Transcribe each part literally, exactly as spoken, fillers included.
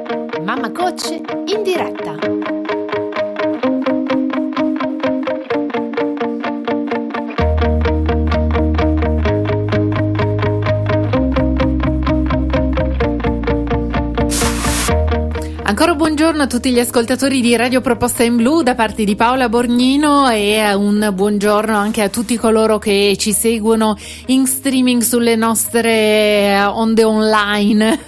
Mamma Coach in diretta. Ancora buongiorno a tutti gli ascoltatori di Radio Proposta in Blu da parte di Paola Borgnino e un buongiorno anche a tutti coloro che ci seguono in streaming sulle nostre onde online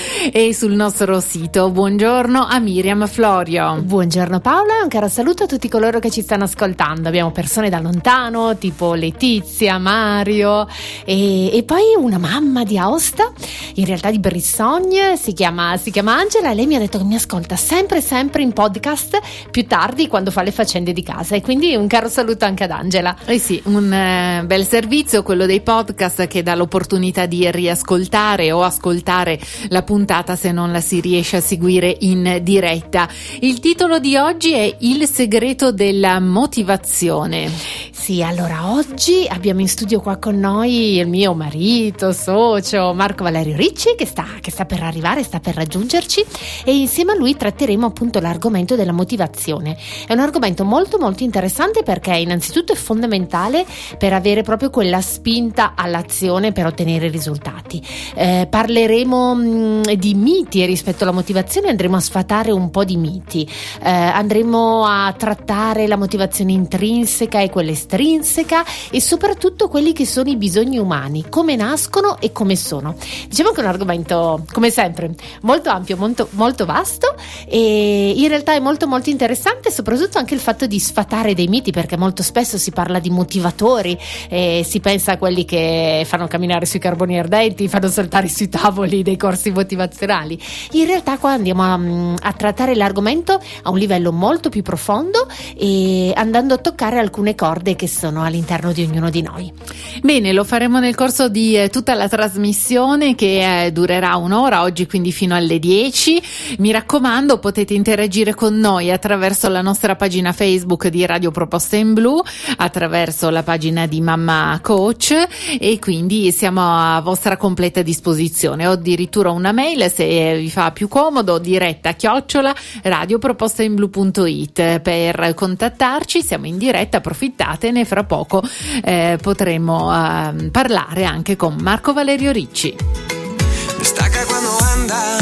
e sul nostro sito. Buongiorno a Miriam Florio. Buongiorno Paola e un caro saluto a tutti coloro che ci stanno ascoltando. Abbiamo persone da lontano tipo Letizia, Mario e, e poi una mamma di Aosta, in realtà di Brissogne, si chiama, si chiama Angela, e lei mi ha detto che mi ascolta sempre sempre in podcast più tardi quando fa le faccende di casa, e quindi un caro saluto anche ad Angela. Eh sì, un eh, bel servizio quello dei podcast, che dà l'opportunità di riascoltare o ascoltare la puntata se non la si riesce a seguire in diretta. Il titolo di oggi è Il segreto della motivazione. Sì, allora oggi abbiamo in studio qua con noi il mio marito, socio Marco Valerio Ricci, che sta, che sta per arrivare, sta per raggiungerci, e insieme a lui tratteremo appunto l'argomento della motivazione. È un argomento molto molto interessante perché innanzitutto è fondamentale per avere proprio quella spinta all'azione per ottenere risultati. Eh, parleremo mh, di miti rispetto alla motivazione, andremo a sfatare un po' di miti, eh, andremo a trattare la motivazione intrinseca e quella estrinseca e soprattutto quelli che sono i bisogni umani, come nascono e come sono. Diciamo che è un argomento, come sempre, molto ampio, molto, molto vasto, e in realtà è molto molto interessante, soprattutto anche il fatto di sfatare dei miti, perché molto spesso si parla di motivatori e si pensa a quelli che fanno camminare sui carboni ardenti, fanno saltare sui tavoli dei corsi motivazionali. In realtà qua andiamo a, a trattare l'argomento a un livello molto più profondo e andando a toccare alcune corde che sono all'interno di ognuno di noi. Bene, lo faremo nel corso di eh, tutta la trasmissione, che eh, durerà un'ora oggi, quindi fino alle dieci. Mi raccomando, potete interagire con noi attraverso la nostra pagina Facebook di Radio Proposta in Blu, attraverso la pagina di Mamma Coach, e quindi siamo a vostra completa disposizione. Ho addirittura una mail, se vi fa più comodo, diretta chiocciola radiopropostainblu punto it per contattarci. Siamo in diretta, approfittatene, fra poco eh, potremo eh, parlare anche con Marco Valerio Ricci. Destaca cuando anda,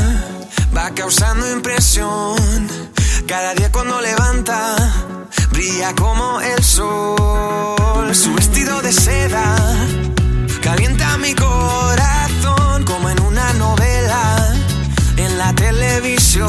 va causando impresión. Cada día cuando levanta, brilla como el sol. Su vestido de seda calienta mi corazón, como en una novela en la televisión.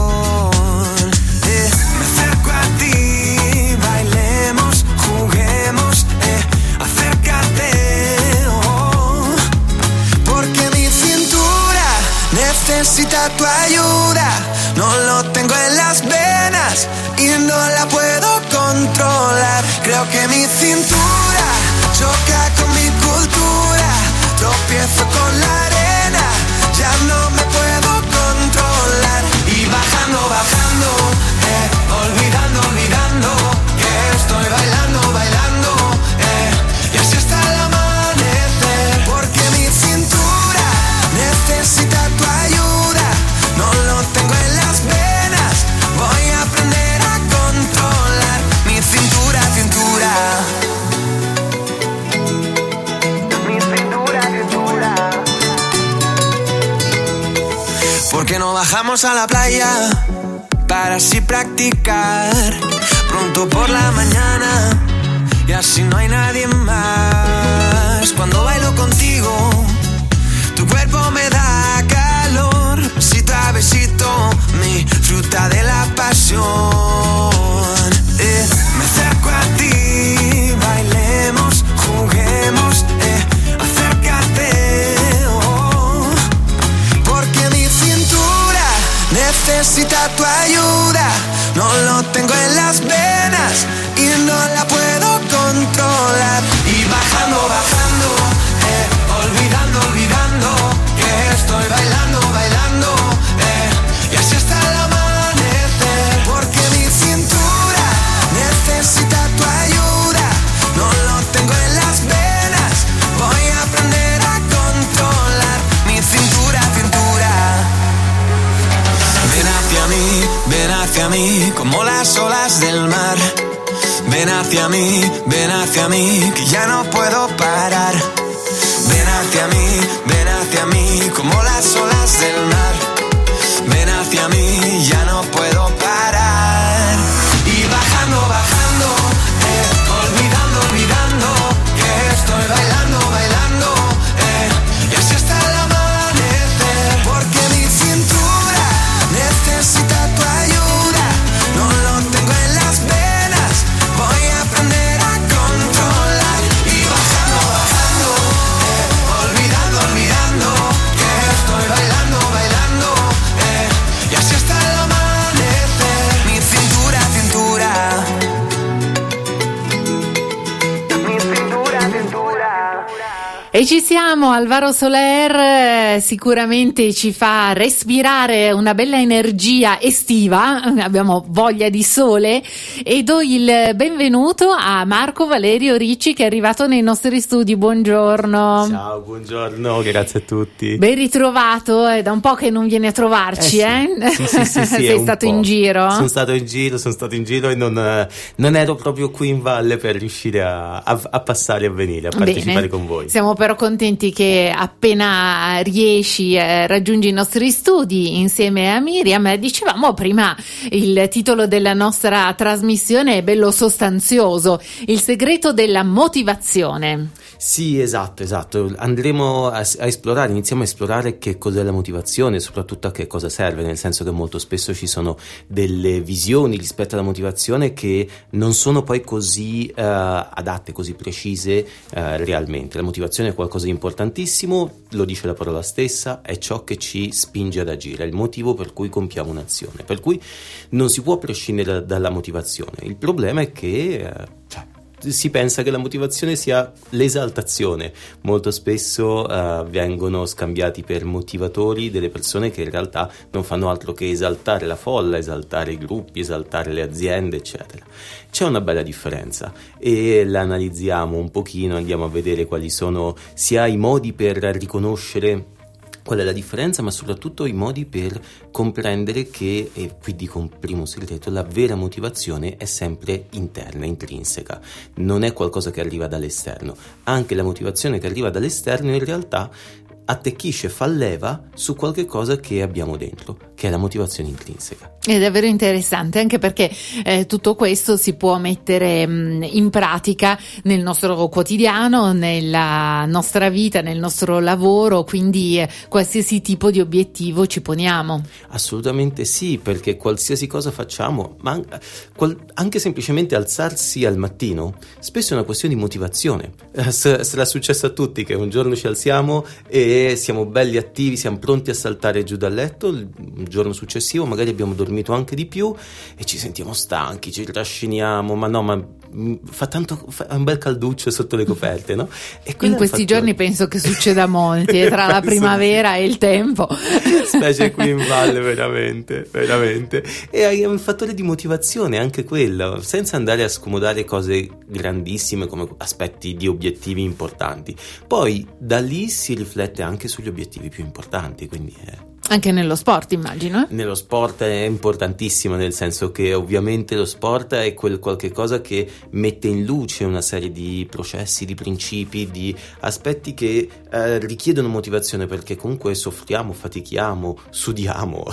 Eh, me acerco a ti, bailemos, juguemos, eh, acércate, oh, porque mi cintura necesita tu ayuda. No lo tengo en las venas y no la puedo controlar. Creo que mi cintura choca con mi cultura. Tropiezo con la arena, ya no me puedo controlar. Y bajando, bajando, eh, olvidando, olvidando, que estoy bailando, bailando, eh, y así hasta el amanecer. Porque mi cintura necesita tu ayuda. No lo tengo en las venas, voy a aprender a controlar mi cintura, cintura. Mi cintura, cintura. ¿Por qué no bajamos a la playa para así practicar pronto por la mañana y así no hay nadie más? Cuando bailo contigo, tu cuerpo me da calor, besito a besito, mi fruta de la pasión. Eh, me acerco a ti, bailemos, juguemos, eh, acércate, oh, porque mi cintura necesita tu ayuda. No lo tengo en las venas y no la puedo controlar. Y bajando, bajando, eh, olvidando, olvidando, que estoy bailando, bailando, eh, y así hasta el amanecer. Porque mi cintura necesita tu ayuda. No lo tengo en las venas, voy a aprender a controlar mi cintura, cintura. Ven a mí, ven hacia mí, como las olas del mar. Ven hacia mí, ven hacia mí, que ya no puedo parar. Ven hacia mí, ven hacia mí, como las olas del mar. Ven hacia mí, ya no puedo parar. Y bajando, bajando, eh, olvidando, olvidando, que estoy bailando, bailando, eh, y así hasta el amanecer. Porque mi cintura necesita tu ayuda, no lo tengo en las venas, voy a aprender a controlar. Y bajando, bajando, eh, olvidando, olvidando, que estoy bailando, bailando, eh, y así hasta el amanecer. Mi cintura, cintura, mi cintura, cintura. E ci siamo, Alvaro Soler eh, sicuramente ci fa respirare una bella energia estiva, abbiamo voglia di sole, e do il benvenuto a Marco Valerio Ricci che è arrivato nei nostri studi. Buongiorno. Ciao, buongiorno, grazie a tutti. Ben ritrovato, è da un po' che non vieni a trovarci, eh? eh? Sì, sì, sì, sì, sì, Sei stato in giro? Sono stato in giro, sono stato in giro e non, eh, non ero proprio qui in valle per riuscire a, a, a passare, a venire, a partecipare Bene. con voi. Siamo però contenti che appena riesci eh, raggiungi i nostri studi insieme a Miriam. Dicevamo prima, il titolo della nostra trasmissione è bello sostanzioso: il segreto della motivazione. Sì, esatto, esatto. Andremo a, a esplorare, iniziamo a esplorare che cos'è la motivazione, soprattutto a che cosa serve, nel senso che molto spesso ci sono delle visioni rispetto alla motivazione che non sono poi così uh, adatte, così precise uh, realmente. La motivazione è qualcosa di importantissimo, lo dice la parola stessa, è ciò che ci spinge ad agire, è il motivo per cui compiamo un'azione, per cui non si può prescindere da, dalla motivazione. Il problema è che uh, cioè, si pensa che la motivazione sia l'esaltazione. Molto spesso uh, vengono scambiati per motivatori delle persone che in realtà non fanno altro che esaltare la folla, esaltare i gruppi, esaltare le aziende, eccetera. C'è una bella differenza e la analizziamo un pochino, andiamo a vedere quali sono sia i modi per riconoscere qual è la differenza, ma soprattutto i modi per comprendere che, e qui dico un primo segreto, la vera motivazione è sempre interna, intrinseca, non è qualcosa che arriva dall'esterno. Anche la motivazione che arriva dall'esterno in realtà attecchisce, fa leva su qualche cosa che abbiamo dentro, che è la motivazione intrinseca. È davvero interessante, anche perché eh, tutto questo si può mettere mh, in pratica nel nostro quotidiano, nella nostra vita, nel nostro lavoro, quindi eh, qualsiasi tipo di obiettivo ci poniamo. Assolutamente sì, perché qualsiasi cosa facciamo, ma anche semplicemente alzarsi al mattino, spesso è una questione di motivazione. Eh, sarà successo a tutti che un giorno ci alziamo e siamo belli attivi, siamo pronti a saltare giù dal letto, il giorno successivo magari abbiamo dormito anche di più e ci sentiamo stanchi, ci trasciniamo, ma no, ma fa tanto, fa un bel calduccio sotto le coperte, no? E in questi fattore... giorni penso che succeda a molti, tra la primavera sì. e il tempo. Specie qui in valle, veramente, veramente. E è un fattore di motivazione anche quello, senza andare a scomodare cose grandissime come aspetti di obiettivi importanti. Poi da lì si riflette anche sugli obiettivi più importanti, quindi è... Anche nello sport, immagino. Nello sport è importantissimo, nel senso che ovviamente lo sport è quel qualche cosa che mette in luce una serie di processi, di principi, di aspetti che eh, richiedono motivazione, perché comunque soffriamo, fatichiamo, sudiamo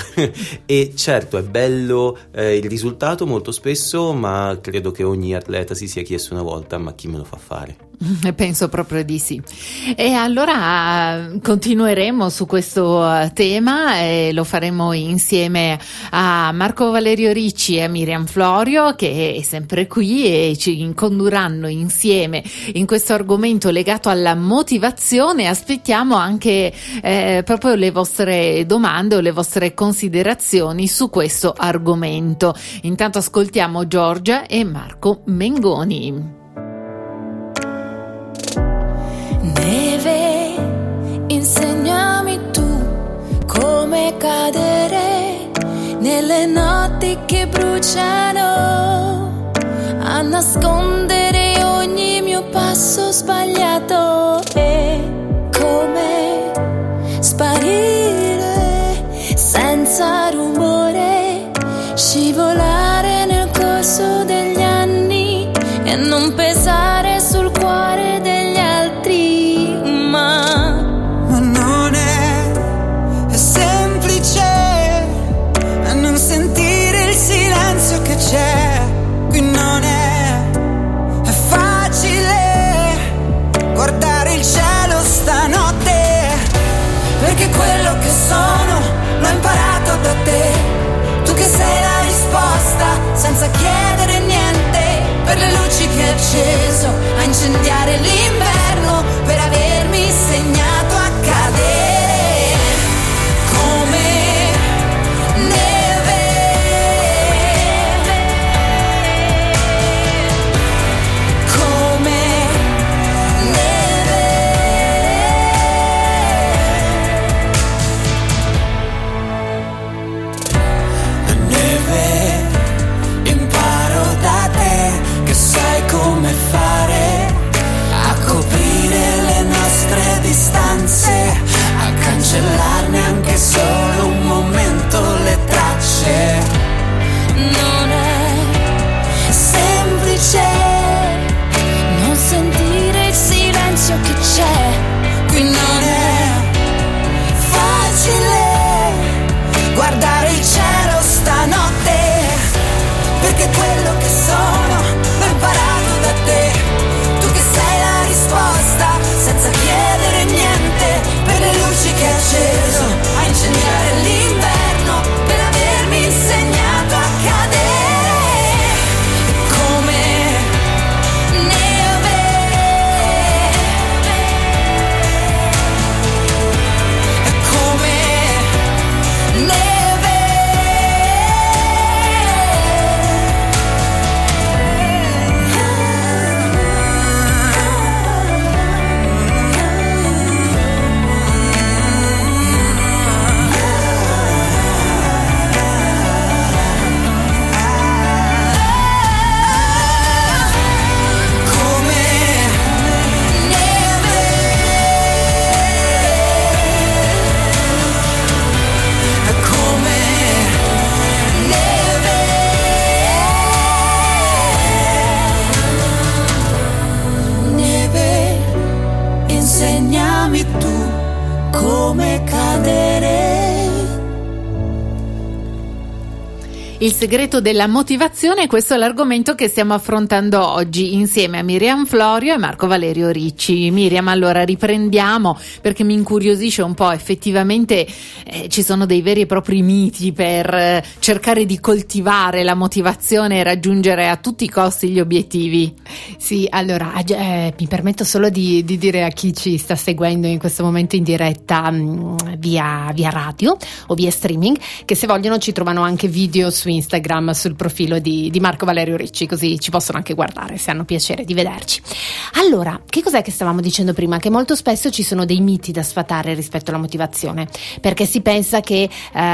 e certo è bello eh, il risultato molto spesso, ma credo che ogni atleta si sia chiesto una volta: ma chi me lo fa fare? Penso proprio di sì. E allora continueremo su questo tema e lo faremo insieme a Marco Valerio Ricci e a Miriam Florio, che è sempre qui, e ci condurranno insieme in questo argomento legato alla motivazione. Aspettiamo anche eh, proprio le vostre domande o le vostre considerazioni su questo argomento. Intanto ascoltiamo Giorgia e Marco Mengoni. Neve, insegnami tu come cadere nelle notti che bruciano, a nascondere ogni mio passo sbagliato e come sparire senza rumore scivolare nel corso degli anni e non pesare sul cuore degli altri, ma, ma non è, è semplice non sentire il silenzio che c'è, qui non è, è facile guardare il cielo stanotte, perché quello che sono l'ho imparato da te. Tu che sei la risposta, senza chiedere niente, per le luci che hai acceso a incendiare l'inverno, per avermi insegnato a cadere come neve, come neve. Neve, imparo da te che sai come fare a coprire le nostre distanze, a cancellarne anche solo un momento le tracce. non è Semplice non sentire il silenzio che c'è, qui non è facile guardare il cielo stanotte, perché quello che sono l'ho imparato da te. Tu che sei la risposta, senza chiedere niente, per le luci che hai acceso a incendiare l'inverno, per avermi insegnato a cadere come neve, come neve. Neve, insegnami tu come cadere. Il segreto della motivazione, questo è l'argomento che stiamo affrontando oggi insieme a Miriam Florio e Marco Valerio Ricci. Miriam, allora riprendiamo, perché mi incuriosisce un po', effettivamente eh, ci sono dei veri e propri miti per eh, cercare di coltivare la motivazione e raggiungere a tutti i costi gli obiettivi. Sì, allora eh, mi permetto solo di, di dire a chi ci sta seguendo in questo momento in diretta mh, via, via radio o via streaming, che se vogliono ci trovano anche video su Instagram, sul profilo di, di Marco Valerio Ricci, così ci possono anche guardare se hanno piacere di vederci. Allora, che cos'è che stavamo dicendo prima? Che molto spesso ci sono dei miti da sfatare rispetto alla motivazione, perché si pensa che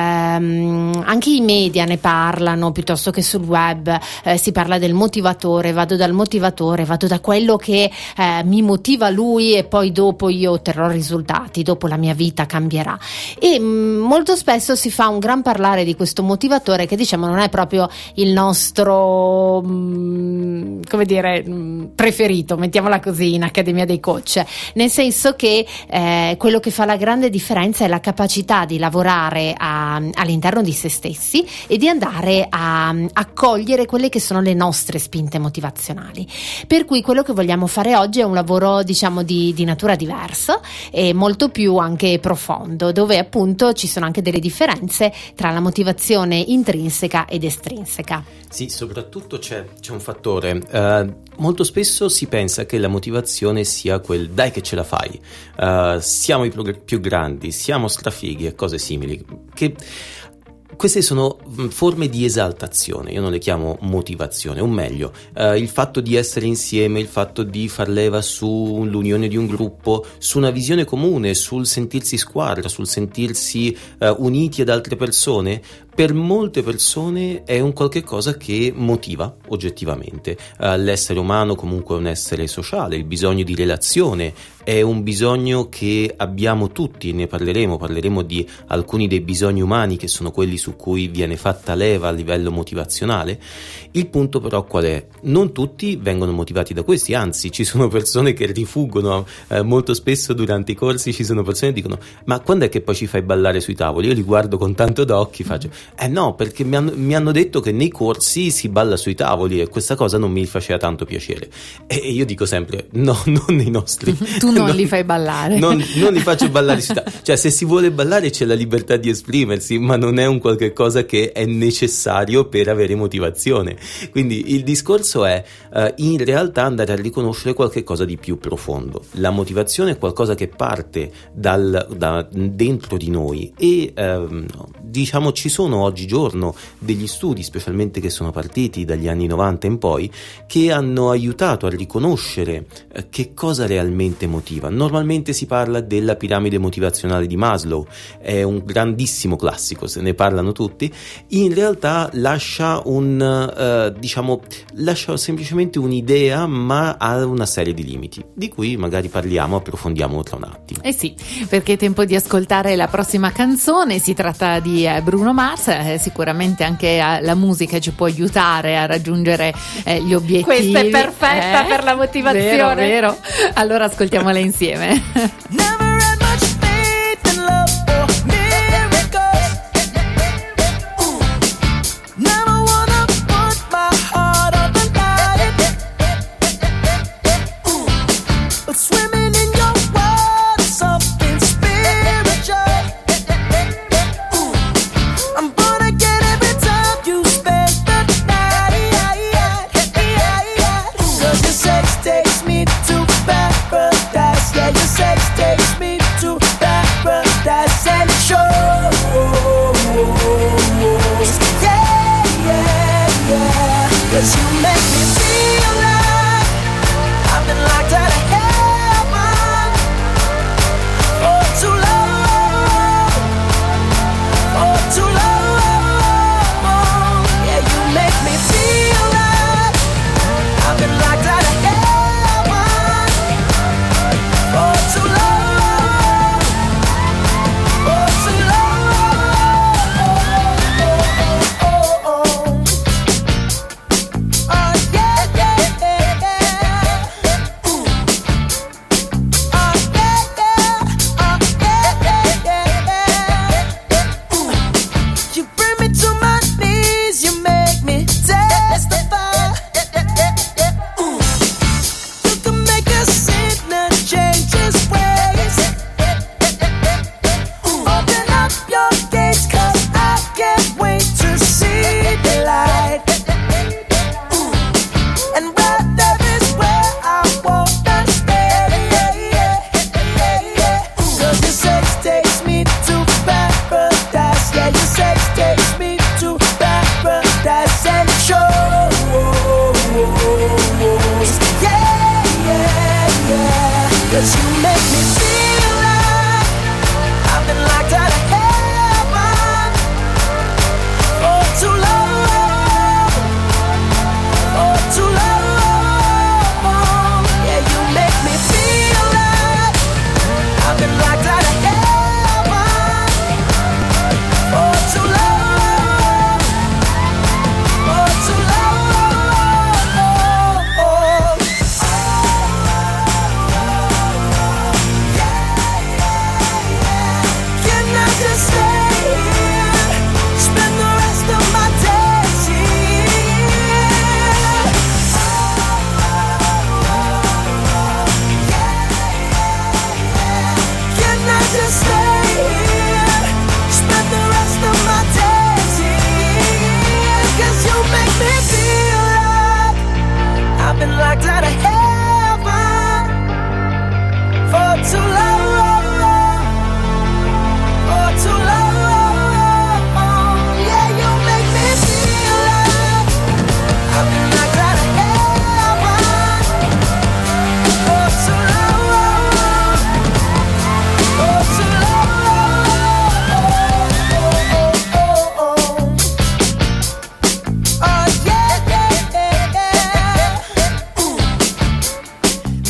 ehm, anche i media ne parlano, piuttosto che sul web eh, si parla del motivatore, vado dal motivatore, vado da quello che eh, mi motiva lui e poi dopo io otterrò risultati, dopo la mia vita cambierà. E mh, molto spesso si fa un gran parlare di questo motivatore che diciamo non è proprio il nostro mh, come dire mh, preferito, mettiamola così, in Accademia dei Coach, nel senso che eh, quello che fa la grande differenza è la capacità di lavorare a, all'interno di se stessi e di andare a, a cogliere quelle che sono le nostre spinte motivazionali. Per cui quello che vogliamo fare oggi è un lavoro diciamo di, di natura diversa e molto più anche profondo, dove appunto ci sono anche delle differenze tra la motivazione intrinseca ed estrinseca. Sì, soprattutto c'è, c'è un fattore. Uh, molto spesso si pensa che la motivazione sia quel dai che ce la fai, uh, siamo i più, più grandi, siamo strafighi e cose simili, che queste sono forme di esaltazione, io non le chiamo motivazione, o meglio, eh, il fatto di essere insieme, il fatto di far leva sull'unione di un gruppo, su una visione comune, sul sentirsi squadra, sul sentirsi eh, uniti ad altre persone, per molte persone è un qualche cosa che motiva oggettivamente. Uh, l'essere umano comunque è un essere sociale, il bisogno di relazione è un bisogno che abbiamo tutti, ne parleremo, parleremo di alcuni dei bisogni umani che sono quelli su cui viene fatta leva a livello motivazionale. Il punto però qual è? Non tutti vengono motivati da questi, anzi ci sono persone che rifuggono, eh, molto spesso durante i corsi ci sono persone che dicono: ma quando è che poi ci fai ballare sui tavoli? Io li guardo con tanto d'occhi, faccio eh no, perché mi hanno, mi hanno detto che nei corsi si balla sui tavoli e questa cosa non mi faceva tanto piacere. E io dico sempre no, non nei nostri. Tu non, non li fai ballare. Non, non li faccio ballare sui tavoli. Cioè, se si vuole ballare c'è la libertà di esprimersi, ma non è un qualche cosa che è necessario per avere motivazione. Quindi il discorso è uh, in realtà andare a riconoscere qualche cosa di più profondo. La motivazione è qualcosa che parte dal, da dentro di noi e um, diciamo ci sono oggigiorno degli studi, specialmente che sono partiti dagli anni novanta in poi, che hanno aiutato a riconoscere uh, che cosa realmente motiva. Normalmente si parla della piramide motivazionale di Maslow, è un grandissimo classico, se ne parlano tutti. In realtà lascia un uh, diciamo lascia semplicemente un'idea, ma ha una serie di limiti di cui magari parliamo, approfondiamo tra un attimo. Eh sì, perché è tempo di ascoltare la prossima canzone. Si tratta di eh, Bruno Mars, eh, sicuramente anche eh, la musica ci può aiutare a raggiungere eh, gli obiettivi. Questa è perfetta eh? per la motivazione. Vero, vero. Allora ascoltiamola insieme. Oh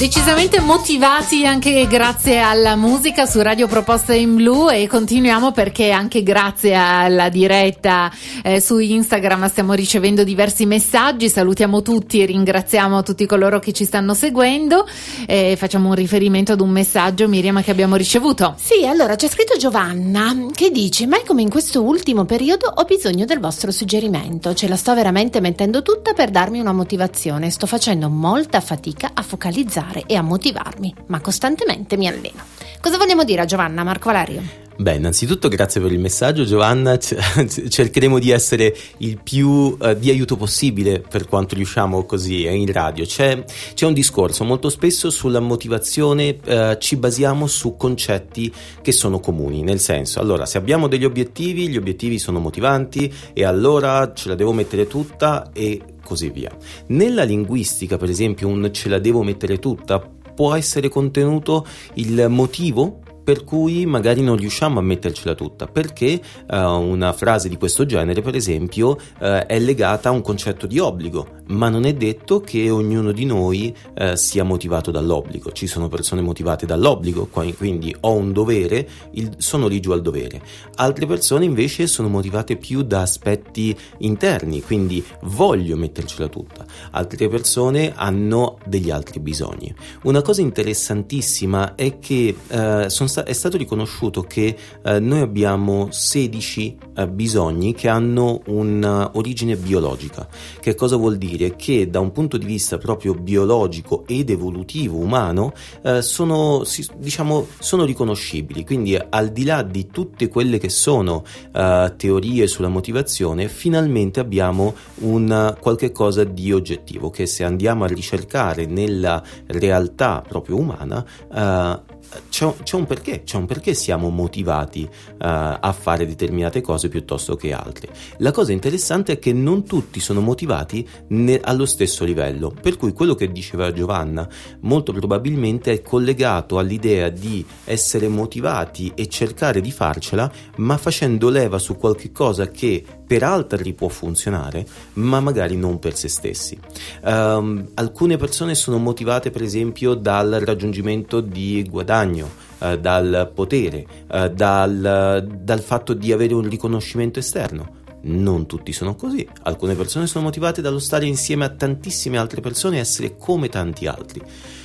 Decisamente motivati anche grazie alla musica su Radio Proposta in Blu, e continuiamo perché anche grazie alla diretta eh, su Instagram stiamo ricevendo diversi messaggi. Salutiamo tutti e ringraziamo tutti coloro che ci stanno seguendo. Eh, facciamo un riferimento ad un messaggio, Miriam, che abbiamo ricevuto. Sì, allora c'è scritto Giovanna che dice: mai come in questo ultimo periodo ho bisogno del vostro suggerimento, ce la sto veramente mettendo tutta per darmi una motivazione, sto facendo molta fatica a focalizzare e a motivarmi, ma costantemente mi alleno. Cosa vogliamo dire a Giovanna, Marco Valerio? Beh, innanzitutto grazie per il messaggio, Giovanna. Cercheremo di essere il più uh, di aiuto possibile per quanto riusciamo così in radio. C'è, c'è un discorso molto spesso sulla motivazione, uh, ci basiamo su concetti che sono comuni, nel senso, allora, se abbiamo degli obiettivi, gli obiettivi sono motivanti e allora ce la devo mettere tutta e così via. Nella linguistica, per esempio, un ce la devo mettere tutta può essere contenuto il motivo per cui magari non riusciamo a mettercela tutta, perché uh, una frase di questo genere, per esempio, uh, è legata a un concetto di obbligo, ma non è detto che ognuno di noi uh, sia motivato dall'obbligo. Ci sono persone motivate dall'obbligo, quindi ho un dovere, il, sono lì giù al dovere. Altre persone invece sono motivate più da aspetti interni, quindi voglio mettercela tutta. Altre persone hanno degli altri bisogni. Una cosa interessantissima è che uh, sono è stato riconosciuto che eh, noi abbiamo sedici eh, bisogni che hanno un'origine biologica. Che cosa vuol dire? Che da un punto di vista proprio biologico ed evolutivo umano eh, sono, si, diciamo, sono riconoscibili. Quindi al di là di tutte quelle che sono eh, teorie sulla motivazione, finalmente abbiamo un qualche cosa di oggettivo che, se andiamo a ricercare nella realtà proprio umana, eh, C'è, c'è un perché, c'è un perché siamo motivati uh, a fare determinate cose piuttosto che altre. La cosa interessante è che non tutti sono motivati ne, allo stesso livello, per cui quello che diceva Giovanna molto probabilmente è collegato all'idea di essere motivati e cercare di farcela, ma facendo leva su qualche cosa che per altri può funzionare, ma magari non per se stessi. Um, alcune persone sono motivate, per esempio, dal raggiungimento di guadagno, uh, dal potere, uh, dal, dal fatto di avere un riconoscimento esterno. Non tutti sono così. Alcune persone sono motivate dallo stare insieme a tantissime altre persone e essere come tanti altri.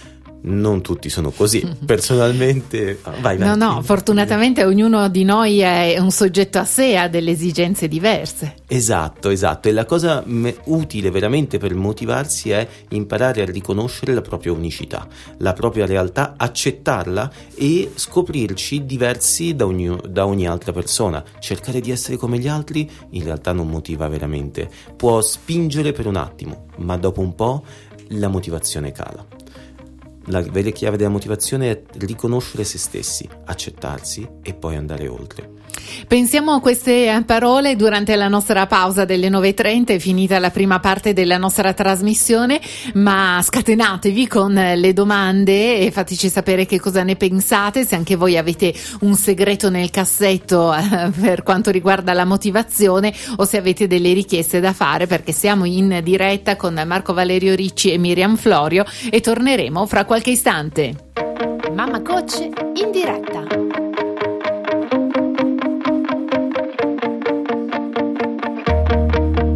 Non tutti sono così, personalmente. Vai, vai. No, no, fortunatamente ognuno di noi è un soggetto a sé, ha delle esigenze diverse. Esatto, esatto. E la cosa me- utile veramente per motivarsi è imparare a riconoscere la propria unicità, la propria realtà, accettarla e scoprirci diversi da ogni, da ogni altra persona. Cercare di essere come gli altri in realtà non motiva veramente. Può spingere per un attimo, ma dopo un po' la motivazione cala. La vera chiave della motivazione è riconoscere se stessi, accettarsi e poi andare oltre. Pensiamo a queste parole durante la nostra pausa delle nove e trenta, è finita la prima parte della nostra trasmissione, ma scatenatevi con le domande e fateci sapere che cosa ne pensate, se anche voi avete un segreto nel cassetto eh, per quanto riguarda la motivazione, o se avete delle richieste da fare, perché siamo in diretta con Marco Valerio Ricci e Miriam Florio e torneremo fra qualche istante. Mamma Coach in diretta.